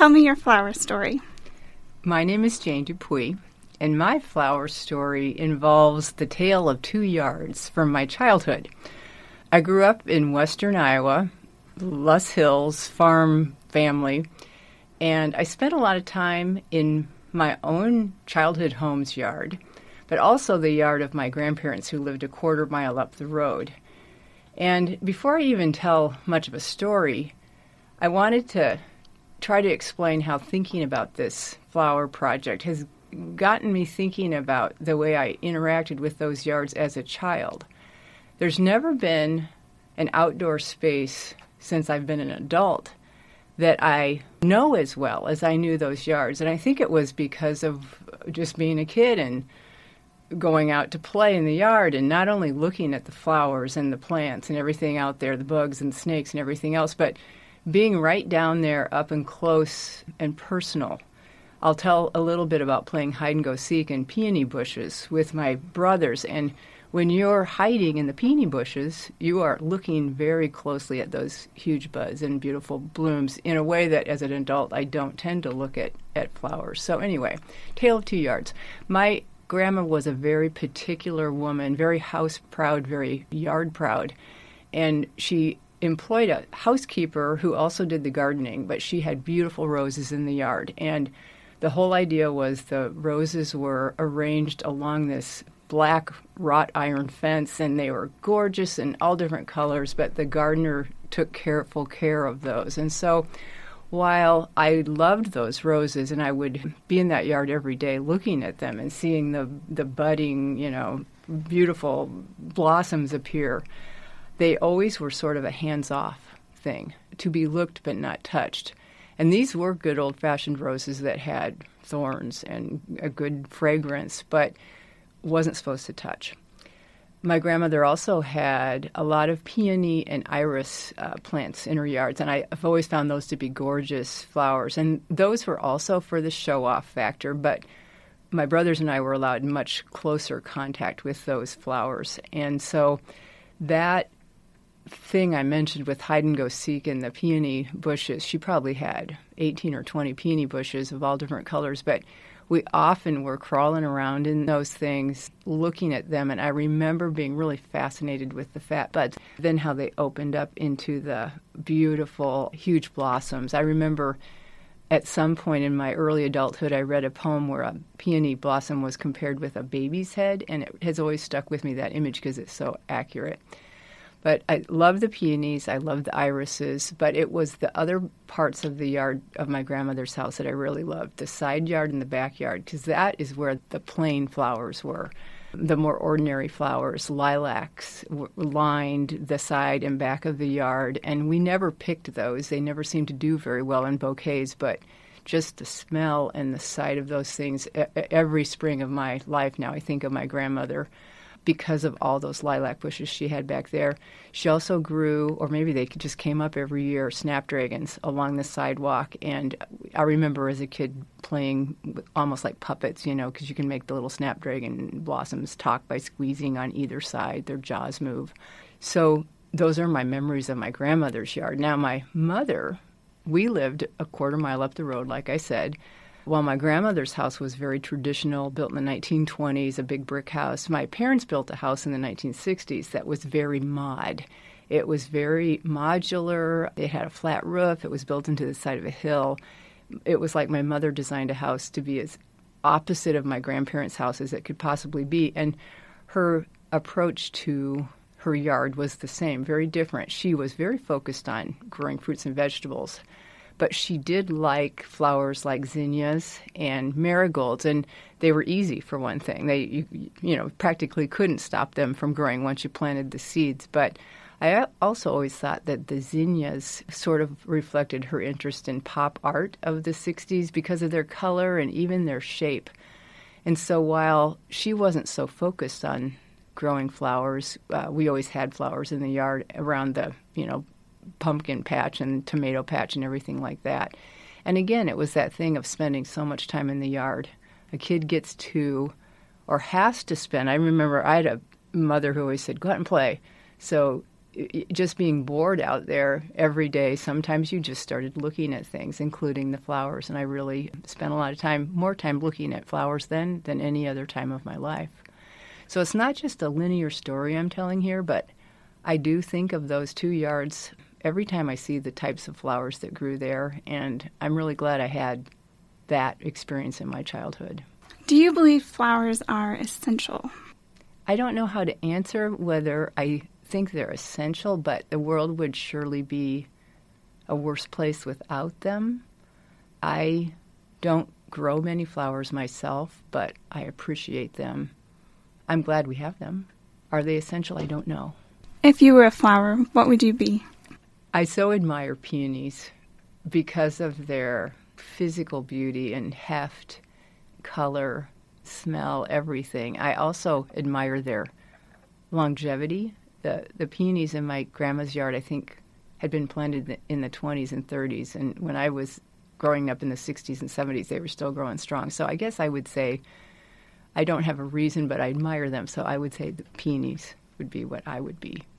Tell me your flower story. My name is Jane Dupuy, and my flower story involves the tale of 2 yards from my childhood. I grew up in western Iowa, Luss Hills farm family, and I spent a lot of time in my own childhood home's yard, but also the yard of my grandparents who lived a quarter mile up the road. And before I even tell much of a story, I wanted to try to explain how thinking about this flower project has gotten me thinking about the way I interacted with those yards as a child. There's never been an outdoor space since I've been an adult that I know as well as I knew those yards. And I think it was because of just being a kid and going out to play in the yard and not only looking at the flowers and the plants and everything out there, the bugs and snakes and everything else, but being right down there up and close and personal. I'll tell a little bit about playing hide-and-go-seek in peony bushes with my brothers. And when you're hiding in the peony bushes, you are looking very closely at those huge buds and beautiful blooms in a way that as an adult I don't tend to look at flowers. So anyway, tale of 2 yards. My grandma was a very particular woman, very house-proud, very yard-proud. And she employed a housekeeper who also did the gardening, but she had beautiful roses in the yard. And the whole idea was the roses were arranged along this black wrought iron fence, and they were gorgeous in all different colors, but the gardener took careful care of those. And so while I loved those roses, and I would be in that yard every day looking at them and seeing the budding, beautiful blossoms appear, they always were sort of a hands-off thing, to be looked but not touched. And these were good old-fashioned roses that had thorns and a good fragrance, but wasn't supposed to touch. My grandmother also had a lot of peony and iris plants in her yards, and I've always found those to be gorgeous flowers. And those were also for the show-off factor, but my brothers and I were allowed much closer contact with those flowers. And so that thing I mentioned with hide-and-go-seek in the peony bushes, she probably had 18 or 20 peony bushes of all different colors, but we often were crawling around in those things, looking at them, and I remember being really fascinated with the fat buds, then how they opened up into the beautiful, huge blossoms. I remember at some point in my early adulthood, I read a poem where a peony blossom was compared with a baby's head, and it has always stuck with me, that image, because it's so accurate. But I love the peonies, I love the irises, but it was the other parts of the yard of my grandmother's house that I really loved, the side yard and the backyard, because that is where the plain flowers were. The more ordinary flowers, lilacs, lined the side and back of the yard, and we never picked those. They never seemed to do very well in bouquets, but just the smell and the sight of those things, every spring of my life now I think of my grandmother, because of all those lilac bushes she had back there. She also grew, or maybe they just came up every year, snapdragons along the sidewalk. And I remember as a kid playing with almost like puppets, because you can make the little snapdragon blossoms talk by squeezing on either side. Their jaws move. So those are my memories of my grandmother's yard. Now, my mother, we lived a quarter mile up the road, like I said. While my grandmother's house was very traditional, built in the 1920s, a big brick house, my parents built a house in the 1960s that was very mod. It was very modular. It had a flat roof. It was built into the side of a hill. It was like my mother designed a house to be as opposite of my grandparents' house as it could possibly be. And her approach to her yard was the same, very different. She was very focused on growing fruits and vegetables. But she did like flowers like zinnias and marigolds, and they were easy for one thing. They, practically couldn't stop them from growing once you planted the seeds. But I also always thought that the zinnias sort of reflected her interest in pop art of the 60s because of their color and even their shape. And so while she wasn't so focused on growing flowers, we always had flowers in the yard around the, pumpkin patch and tomato patch and everything like that. And again, it was that thing of spending so much time in the yard. A kid gets to, or has to spend, I remember I had a mother who always said, go out and play. So just being bored out there every day, sometimes you just started looking at things, including the flowers. And I really spent a lot of time, more time looking at flowers then than any other time of my life. So it's not just a linear story I'm telling here, but I do think of those 2 yards every time I see the types of flowers that grew there. And I'm really glad I had that experience in my childhood. Do you believe flowers are essential? I don't know how to answer whether I think they're essential, but the world would surely be a worse place without them. I don't grow many flowers myself, but I appreciate them. I'm glad we have them. Are they essential? I don't know. If you were a flower, what would you be? I so admire peonies because of their physical beauty and heft, color, smell, everything. I also admire their longevity. The peonies in my grandma's yard, I think, had been planted in the 20s and 30s. And when I was growing up in the 60s and 70s, they were still growing strong. So I guess I would say I don't have a reason, but I admire them. So I would say the peonies would be what I would be.